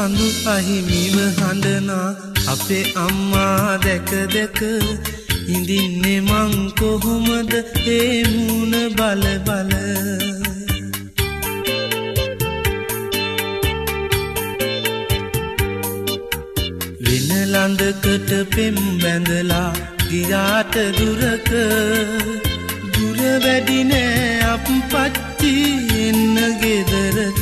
සඳු අහිමිව හඬනා අපේ අම්මා දැක දැක ඉඳින්නේ මං කොහොමද ඒ මූණ බල බල වෙන ළඳකට පෙම් බැඳලා ගියාට දුරක දුර වැඩි නෑ අප්පච්චි එන්න ගෙදරට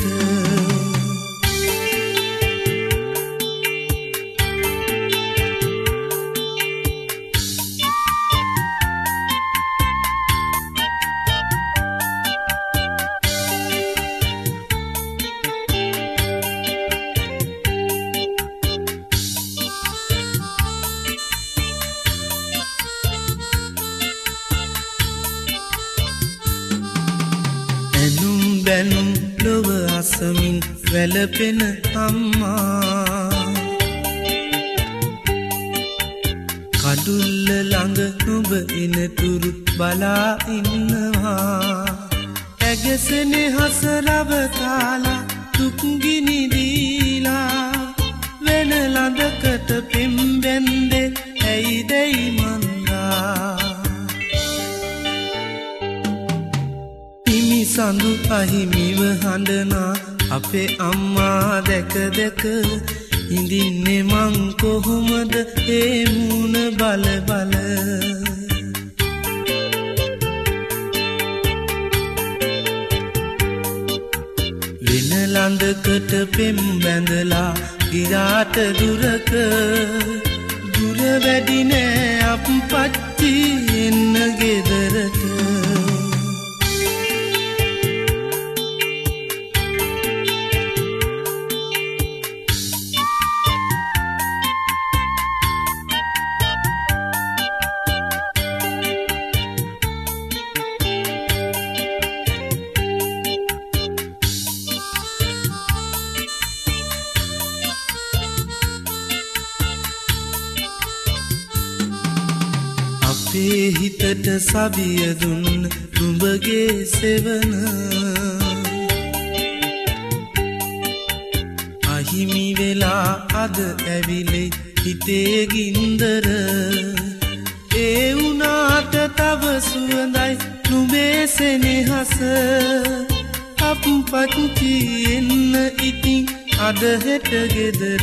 බැනුම් ලොව අසමින් වැළපෙන අම්මා කඩුල්ල ළඟ නුඹ එනතුරු බලා ඉන්නවා ඇගසෙනේ හස රවතාලා දුක් ගිනි දීලා වෙන ළඟකට පෙම් බැන්දේ ඇයිදයි මන්දා සඳු අහිමිව හඬනා අපේ අම්මා දැක දැක ඉඳින්නේ මං කොහොමද ඒ මූණ බල බල වෙන ළඳකට පෙම් බැඳලා ගියාට දුරක දුර වැඩි නෑ අප්පච්චි එන්න ගෙදරට අපේ හිතට සවිය දුන්න නුඹගේ සෙවන අහිමි වෙලා අද ඇවිලේ හිතේ ගින්දර ඒ වුණාට තව සුවඳයි නුඹේ සෙනෙහස අප්පච්චි එන්න ඉතින් අද හෙට ගෙදර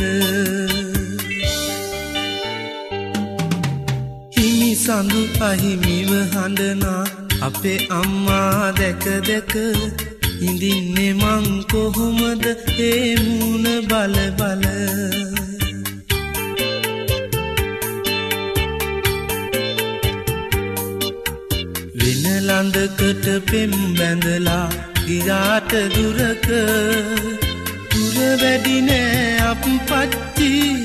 සඳු අහිමිව හඬනා අපේ අම්මා දැක දැක ඉඳින්නේ මං කොහොමද ඒ මූණ බල බල වෙන ළඳකට පෙම් බැඳලා ගියාට දුරක දුර වැඩි නෑ අප්පච්චි